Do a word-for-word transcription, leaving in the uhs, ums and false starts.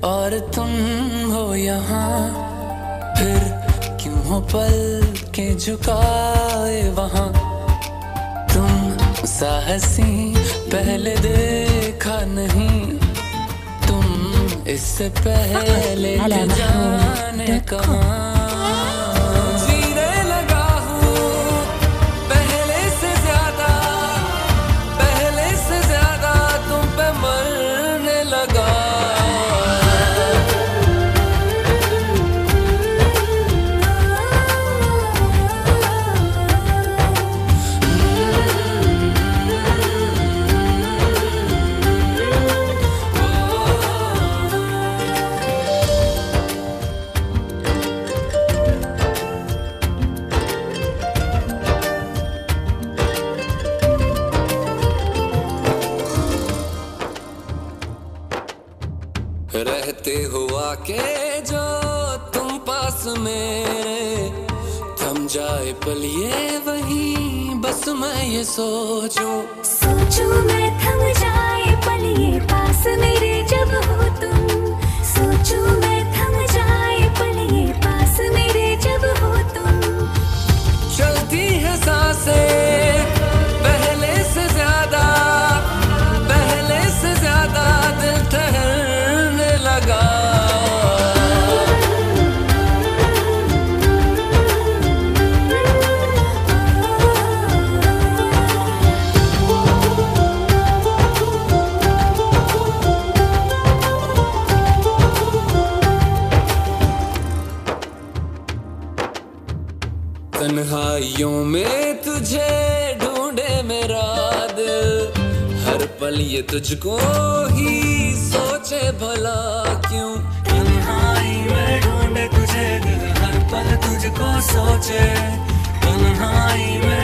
और तुम हो यहाँ, फिर क्यों हो पल के झुकाए वहाँ। तुम सा हसीं पहले देखा नहीं, तुम इससे पहले के जाने कहाँ। रहते हुआ के जो तुम पास मेरे, थम जाए पल ये वही बस मैं ये सोचूं सोचूं मैं थम जाए पल ये पास मेरे जब हो तुम। सोचूं मैं थम जाए पल ये पास मेरे जब हो तुम। चलती है सांसें पहले से ज्यादा, पहले से ज्यादा दिल ठहरने लगा। तन्हाइयों में तुझे ढूंढे मेरा दिल, हर पल ये तुझको ही सोचे भला क्यों। तन्हाई में ढूंढे तुझे दिल, हर पल तुझको सोचे। तन्हाई में